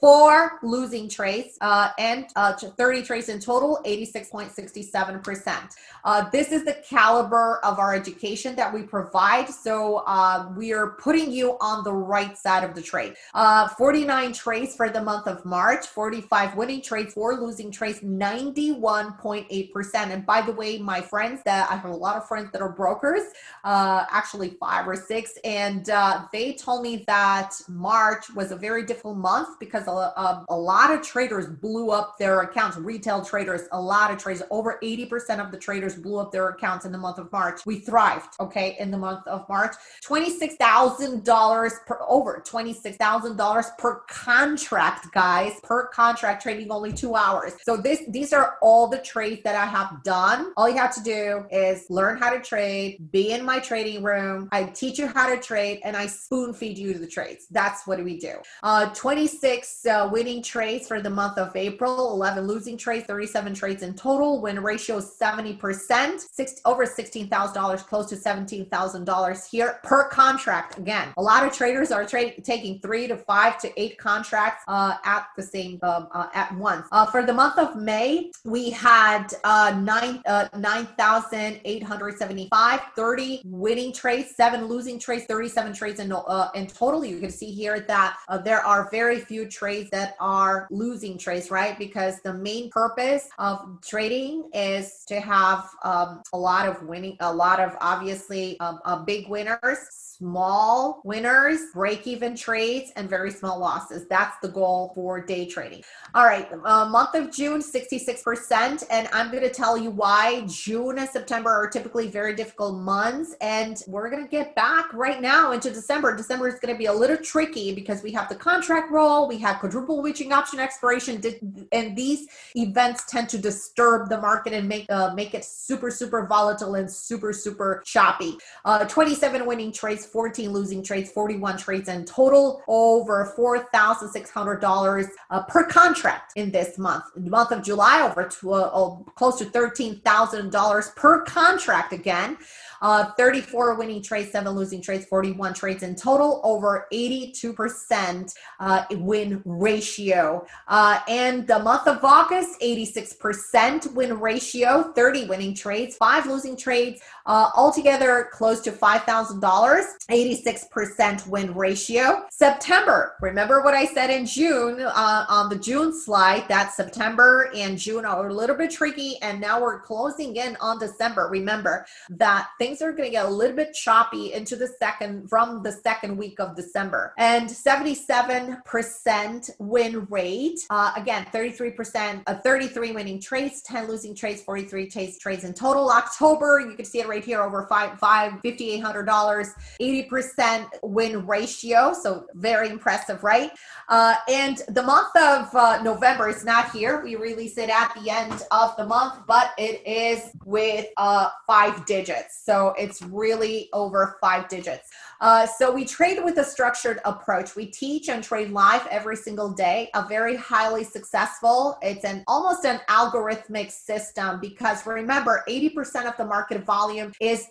and 30 trades in total, 86.67%. This is the caliber of our education that we provide. So we are putting you on the right side of the trade. 49 trades for the month of March, 45 winning trades, 4 losing trades, 91.8%. And by the way, my friends, I have a lot of friends that are brokers, actually 5 or 6, and they told me that that March was a very difficult month because a lot of traders blew up their accounts, retail traders, a lot of traders, over 80% of the traders blew up their accounts in the month of March. We thrived, okay, in the month of March. $26,000 per, over $26,000 per contract, guys, per contract, trading only 2 hours. So these are all the trades that I have done. All you have to do is learn how to trade, be in my trading room. I teach you how to trade and I spoon feed you the trades. That's what we do. 26 winning trades for the month of April, 11 losing trades, 37 trades in total. Win ratio 70%, over $16,000, close to $17,000 here per contract. Again, a lot of traders are taking 3 to 5 to 8 contracts at the same at once. For the month of May, we had 9,875, 30 winning trades, 7 losing trades, 37 trades in total. You can see here that there are very few trades that are losing trades, right? Because the main purpose of trading is to have a lot of winning, a lot of obviously big winners, small winners, break-even trades, and very small losses. That's the goal for day trading. All right, month of June, 66%, and I'm going to tell you why June and September are typically very difficult months, and we're going to get back right now into December. December is going to be a little tricky because we have the contract roll, we have quadruple witching option expiration, and these events tend to disturb the market and make it super, super volatile and super, super choppy. 27 winning trades, 14 losing trades, 41 trades in total, over $4,600 per contract in this month. In the month of July, over close to $13,000 per contract again. 34 winning trades, 7 losing trades, 41 trades in total, over 82% win ratio. And the month of August, 86% win ratio, 30 winning trades, 5 losing trades, altogether close to $5,000, 86% win ratio. September, remember what I said in June on the June slide, that September and June are a little bit tricky, and now we're closing in on December. Remember that things are going to get a little bit choppy into from the second week of December. And 77% win rate. Again, 33%, 33 winning trades, 10 losing trades, 43 trades in total. October, you can see it right here, over $5,800, 80% win ratio. So very impressive, right? And the month of November is not here. We release it at the end of the month, but it is with 5 digits. So it's really over 5 digits. So we trade with a structured approach. We teach and trade live every single day, a very highly successful, it's almost an algorithmic system, because remember, 80% of the market volume is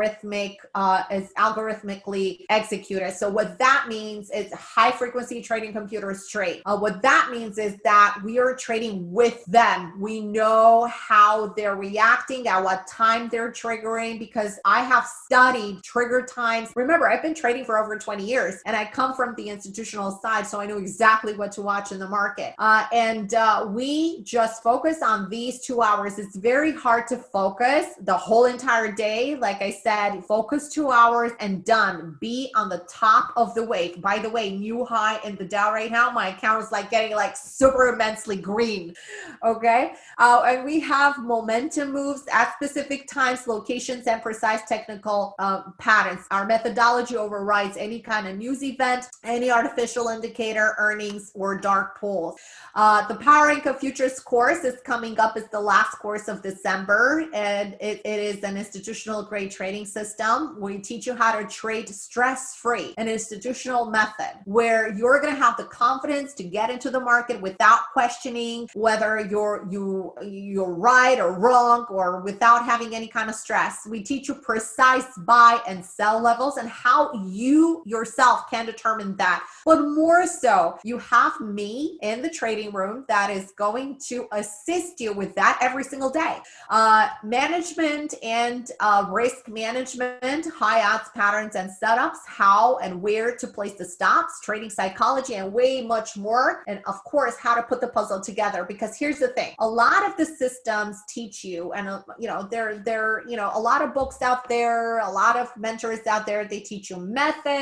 algorithmically executed. So what that means is high frequency trading computers trade. What that means is that we are trading with them. We know how they're reacting, at what time they're triggering, because I have studied trigger times. Remember, I've been trading for over 20 years and I come from the institutional side, so I know exactly what to watch in the market. And we just focus on these 2 hours. It's very hard to focus the whole entire day. Like I said, focus 2 hours and done. Be on the top of the wave. By the way, new high in the Dow right now. My account is like getting like super immensely green. Okay. And we have momentum moves at specific times, locations, and precise technical patterns. Our methodology overrides any kind of news event, any artificial indicator, earnings, or dark pools. The Power Income Futures course is coming up. It's the last course of December, and it is an institutional grade trading system. We teach you how to trade stress-free, an institutional method where you're going to have the confidence to get into the market without questioning whether you're right or wrong, or without having any kind of stress. We teach you precise buy and sell levels and how you yourself can determine that. But more so, you have me in the trading room that is going to assist you with that every single day. Management and risk management, high odds patterns and setups, how and where to place the stops, trading psychology, and way much more. And of course, how to put the puzzle together. Because here's the thing, a lot of the systems teach you, and there a lot of books out there, a lot of mentors out there, they teach you methods, they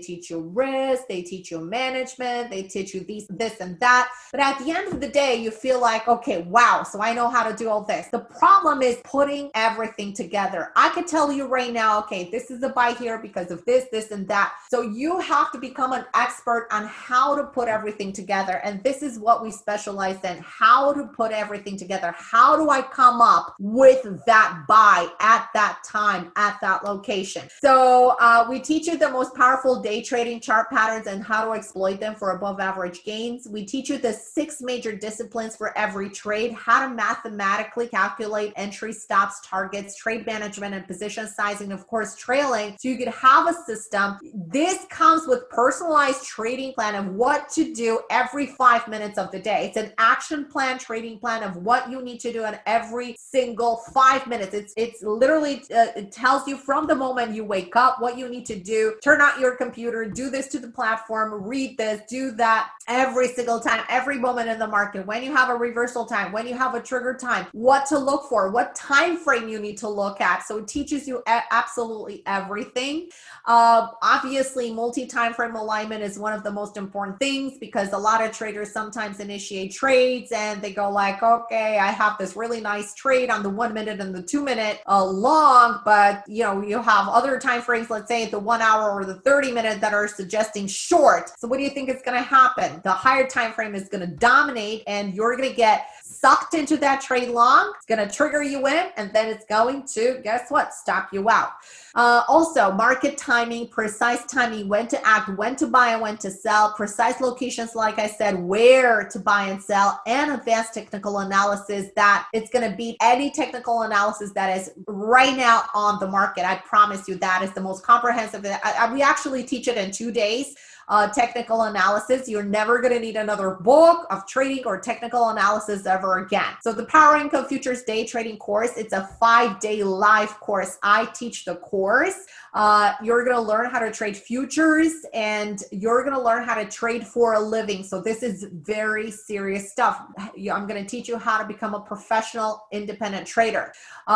teach you risk, they teach you management, they teach you this and that. But at the end of the day, you feel like, okay, wow, so I know how to do all this. The problem is putting everything together. I could tell you right now, okay, this is a buy here because of this, and that. So you have to become an expert on how to put everything together. And this is what we specialize in, how to put everything together. How do I come up with that buy at that time, at that location? So we teach you the most powerful day trading chart patterns and how to exploit them for above average gains. We teach you the 6 major disciplines for every trade, how to mathematically calculate entry, stops, targets, trade management, and position sizing, of course, trailing. So you could have a system. This comes with personalized trading plan of what to do every 5 minutes of the day. It's an action plan, trading plan of what you need to do in every single 5 minutes. It's literally, it tells you from the moment you wake up what you need to do. Turn out your computer, do this to the platform, read this, do that every single time, every moment in the market. When you have a reversal time, when you have a trigger time, what to look for, what time frame you need to look at. So it teaches you absolutely everything. Obviously, multi-time frame alignment is one of the most important things, because a lot of traders sometimes initiate trades and they go like, okay, I have this really nice trade on the 1 minute and the 2 minute long, but you have other time frames, let's say the 1 hour or the 30 minute, that are suggesting short. So what do you think is going to happen? The higher time frame is going to dominate and you're going to get sucked into that trade long. It's going to trigger you in, and then it's going to, guess what, stop you out. Also, market timing, precise timing, when to act, when to buy and when to sell, precise locations, like I said, where to buy and sell, and advanced technical analysis that it's going to beat any technical analysis that is right now on the market. I promise you that is the most comprehensive. We actually teach it in 2 days. Technical analysis. You're never going to need another book of trading or technical analysis ever again. So the Power Income Futures Day Trading course, it's a 5-day live course. I teach the course. You're going to learn how to trade futures, and you're going to learn how to trade for a living. So this is very serious stuff. I'm going to teach you how to become a professional independent trader.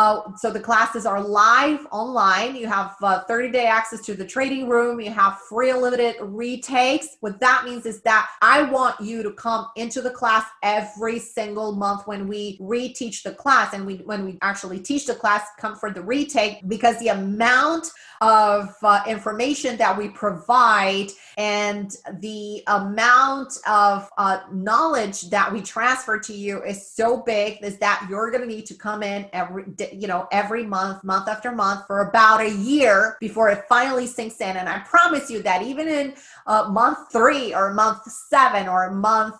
So the classes are live online. You have 30-day access to the trading room. You have free unlimited retakes. What that means is that I want you to come into the class every single month when we reteach the class, and when we actually teach the class, come for the retake, because the amount of information that we provide and the amount of knowledge that we transfer to you is so big, is that you're going to need to come in every month after month, for about a year before it finally sinks in. And I promise you that even in month 3 or month 7 or month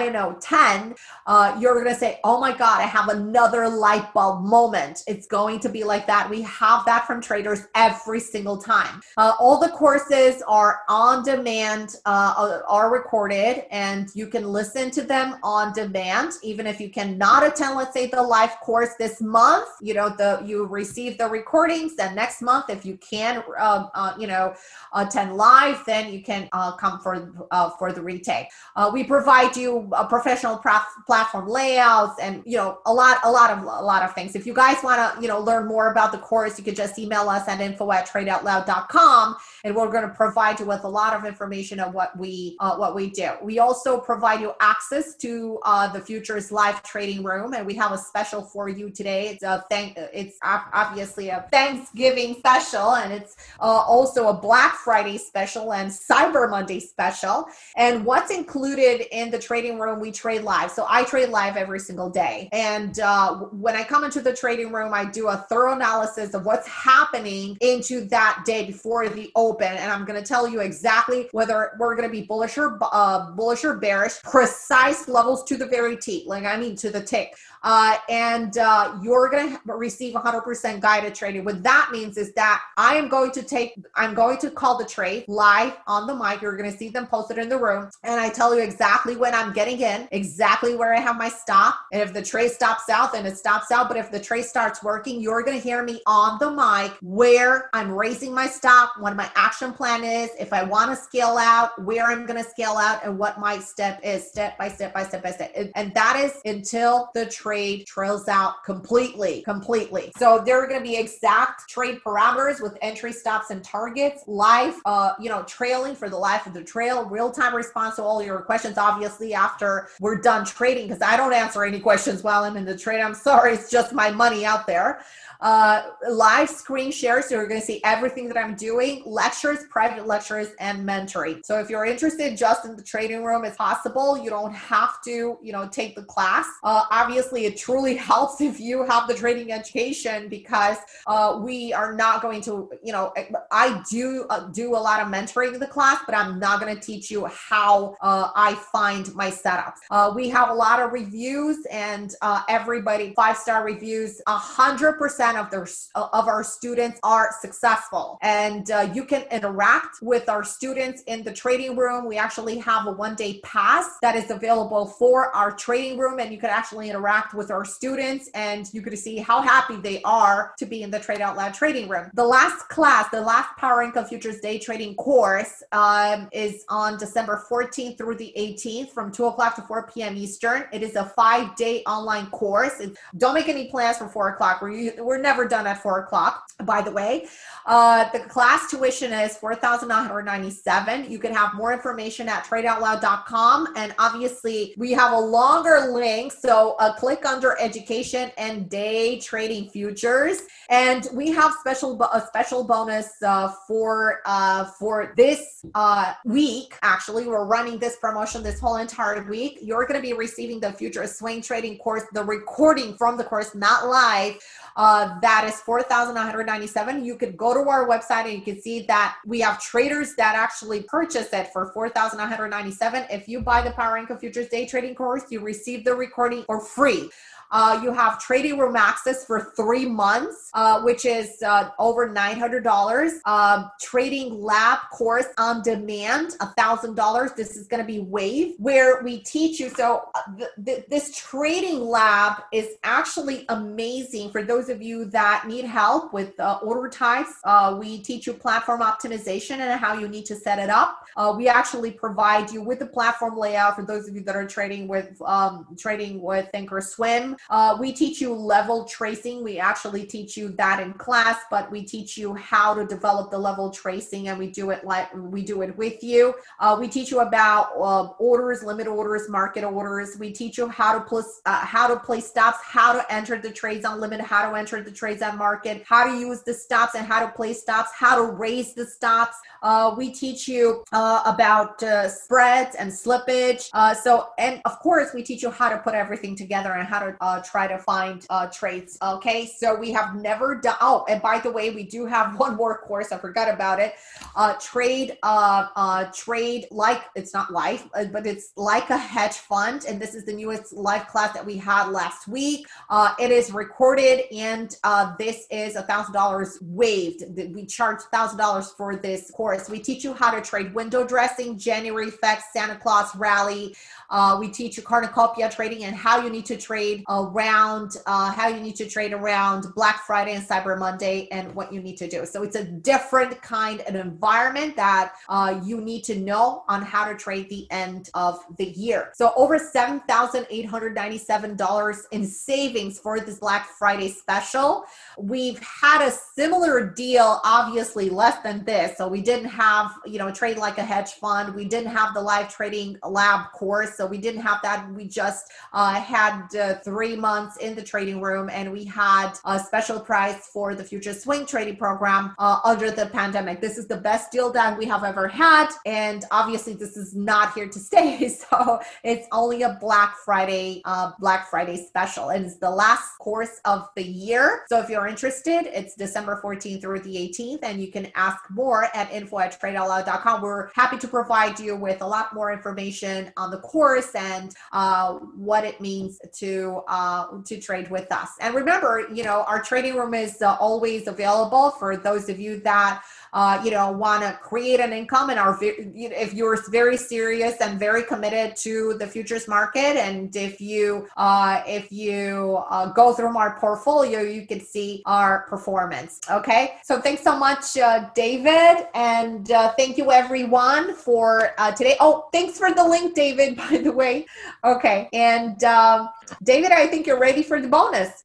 10, you're going to say, oh my God, I have another light bulb moment. It's going to be like that. We have that from traders every single time. All the courses are on demand, are recorded, and you can listen to them on demand. Even if you cannot attend, let's say, the live course this month, you receive the recordings. Then next month, if you can, attend live, then you can come for the retake. We provide you a professional platform layouts, and a lot of things. If you guys want to learn more about the course, you could just email us at info@tradeoutloud.com, and we're going to provide you with a lot of information on what we do. We also provide you access to the futures live trading room, and we have a special for you today. It's obviously a Thanksgiving special, and it's also a Black Friday special and Cyber Monday special. And what's included in the trading room? We trade live. So I trade live every single day. And when I come into the trading room, I do a thorough analysis of what's happening into that day before the open. And I'm going to tell you exactly whether we're going to be bullish or bearish, precise levels to the very T, to the tick. And you're going to receive 100% guided trading. What that means is that I'm going to call the trade live on the mic. You're going to see them posted in the room. And I tell you exactly when I'm getting in, exactly where I have my stop. And if the trade stops out, then it stops out. But if the trade starts working, you're going to hear me on the mic where I'm raising my stop, what my action plan is, if I want to scale out, where I'm going to scale out, and what my step is, step by step by step by step. And that is until the trade trade trails out completely. So there are going to be exact trade parameters with entry, stops, and targets, live, trailing for the life of the trail, real-time response to all your questions, obviously, after we're done trading, because I don't answer any questions while I'm in the trade. I'm sorry, it's just my money out there. Live screen shares, so you're going to see everything that I'm doing, lectures, private lectures, and mentoring. So if you're interested just in the trading room, it's possible. You don't have to, take the class. Obviously, it truly helps if you have the trading education, because we are not going to, I do do a lot of mentoring in the class, but I'm not going to teach you how I find my setups. We have a lot of reviews, and everybody 5-star reviews. 100% of our students are successful, and you can interact with our students in the trading room. We actually have a 1-day pass that is available for our trading room, and you can actually interact with our students, and you can see how happy they are to be in the Trade Out Loud trading room. The last class, the last Power Income Futures Day Trading course is on December 14th through the 18th from 2 o'clock to 4 p.m. Eastern. It is a 5-day online course. Don't make any plans for 4 o'clock. We're never done at 4 o'clock, by the way. The class tuition is $4,997. You can have more information at tradeoutloud.com. And obviously, we have a longer link. So click under education and day trading futures. And we have a special bonus for this week. Actually, we're running this promotion this whole entire week. You're going to be receiving the Future Swing Trading course, the recording from the course, not live. That is $4,997. You could go to our website and you can see that we have traders that actually purchase it for $4,997. If you buy the Power Income Futures Day Trading course, you receive the recording for free. You have trading room access for 3 months, which is over $900. Trading lab course on demand, $1,000. This is going to be waived, where we teach you. So this trading lab is actually amazing for those of you that need help with order types. We teach you platform optimization and how you need to set it up. We actually provide you with the platform layout for those of you that are trading with Thinkorswim. We teach you level tracing. We actually teach you that in class, but we teach you how to develop the level tracing, and we do it with you. We teach you about orders, limit orders, market orders. We teach you how to place stops, how to enter the trades on limit, how to enter the trades on market, how to use the stops and how to place stops, how to raise the stops. We teach you about spreads and slippage. And of course, we teach you how to put everything together and how to try to find trades. Okay, so we have never done. Oh, and by the way, we do have one more course. I forgot about it. Trade like it's not life, but it's like a hedge fund, and this is the newest live class that we had last week. It is recorded, and this is $1,000 waived. We charge $1,000 for this course. We teach you how to trade window dressing, January effects, Santa Claus rally. We teach you cornucopia trading and how you need to trade around Black Friday and Cyber Monday and what you need to do. So it's a different kind of environment that you need to know on how to trade the end of the year. So over $7,897 in savings for this Black Friday special. We've had a similar deal, obviously less than this. So we didn't have, trade like a hedge fund. We didn't have the live trading lab course. So we didn't have that. We just had 3 months in the trading room, and we had a special price for the Future Swing Trading program under the pandemic. This is the best deal that we have ever had, and obviously this is not here to stay. So it's only a Black Friday special, and it's the last course of the year. So if you're interested, it's December 14th through the 18th, and you can ask more at info@tradeoutloud.com. We're happy to provide you with a lot more information on the course and what it means to trade with us. And remember, our trading room is always available for those of you that want to create an income and if you're very serious and very committed to the futures market, and if you go through our portfolio, you can see our performance. Okay, so thanks so much, David, and thank you everyone for today. Oh, thanks for the link, David, by the way. Okay, and David, I think you're ready for the bonus.